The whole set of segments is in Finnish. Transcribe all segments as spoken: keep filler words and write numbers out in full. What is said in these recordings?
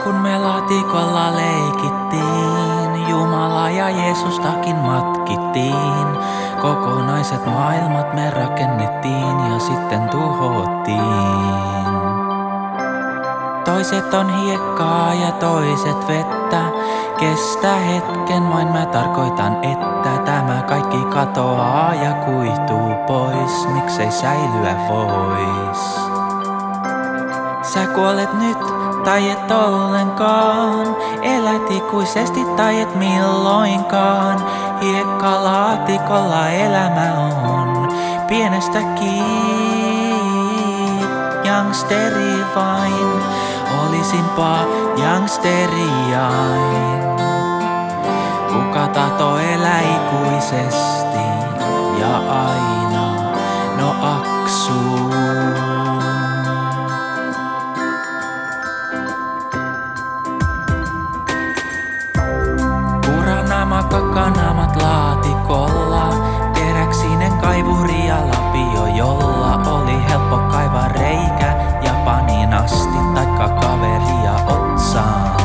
kun me laatikolla leikittiin, Jumala ja Jeesustakin matkittiin. Kokonaiset maailmat me rakennettiin ja sitten tuhottiin. Toiset on hiekkaa ja toiset vettä. Kestä hetken, vain mä tarkoitan, että tämä kaikki katoaa ja kuihtuu pois. Miksei säilyä vois? Sä kuolet nyt tai et ollenkaan, elät ikuisesti tai et milloinkaan. Hiekkalaatikolla elämä on pienestä kiinni. Youngsteri vain, olisinpa youngsteriain. Kuka tahtoo elää ikuisesti ja aina, no aksuu. Puranaamat, kakanaamat laatikolla, teräksinen kaivuri ja lapio, jolla oli helppo kaivaa reikä Japaniin asti taikka kaveria otsaan.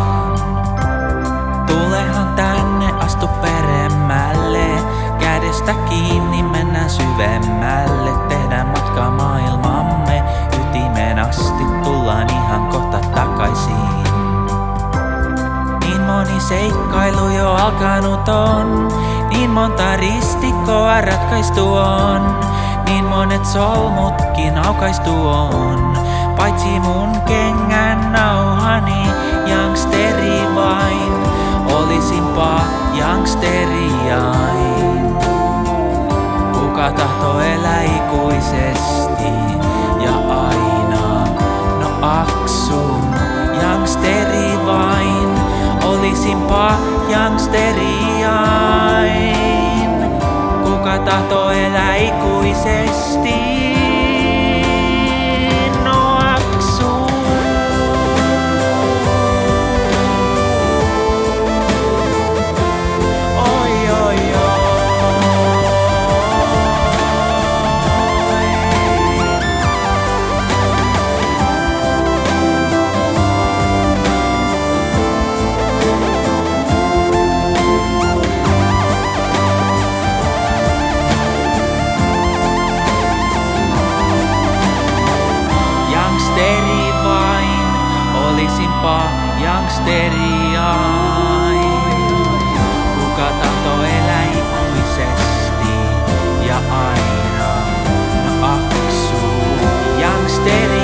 Tulehan tänne, astu peremmälle, kädestä kiinni mennään syvemmälle. Tehdään matka maailmamme ytimeen asti, tullaan ihan kohta takaisin. Niin moni seikkailu jo alkanut on, niin monta ristikkoa ratkaistu on, niin monet solmutkin aukaistu on, paitsi mun kengän nauhani, youngsteri vain, olisinpa youngsteriain. Kuka tahtoo elää ikuisesti ja aina, no aksu, youngsteri vain, olisinpa youngsteriain. Kuka tahtoo elää ikuisesti? Youngsteri vain, olisinpa youngsteriain. Kuka tahtoo elää ikuisesti ja aina, no aksuu, youngsteri.